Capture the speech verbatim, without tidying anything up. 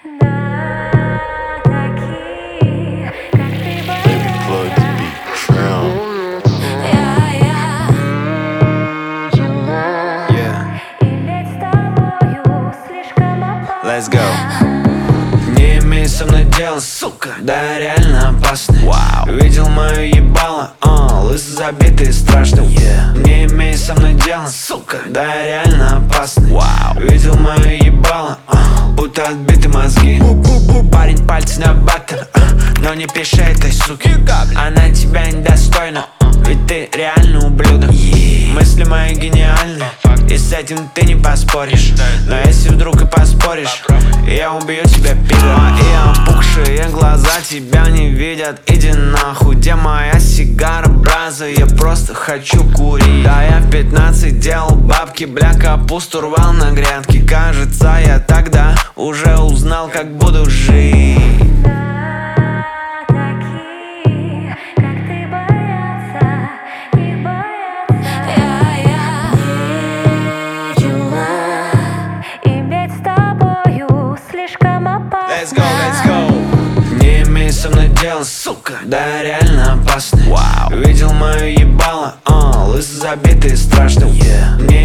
Let's go. Не имей со мной дела, сука, да реально опасный. Wow. Видел мою ебало, uh, лысо забитый страшный. Yeah. Не имей со мной дела, сука, да реально опасный. Wow. Видел мою ебало, uh, будто отбиты мозги. Парень пальцы на баттер, uh, но не пиши этой суке. Она тебя недостойна, ведь ты реально ублюдок. Yeah. Мысли мои гениальны, и с этим ты не поспоришь. Но если вдруг и поспоришь, я убью тебя, пидор. Мои опухшие глаза тебя не видят, иди нахуй. Где моя сигара, браза, я просто хочу курить. Да, я в пятнадцать делал бабки, бля, капусту рвал на грядке. Кажется, я тогда уже узнал, как буду жить. Let's go, let's go. Не имей со мной дела, сука, да реально опасный. Wow. Видел мою ебало, uh, лысо забитый страшный. Yeah. Не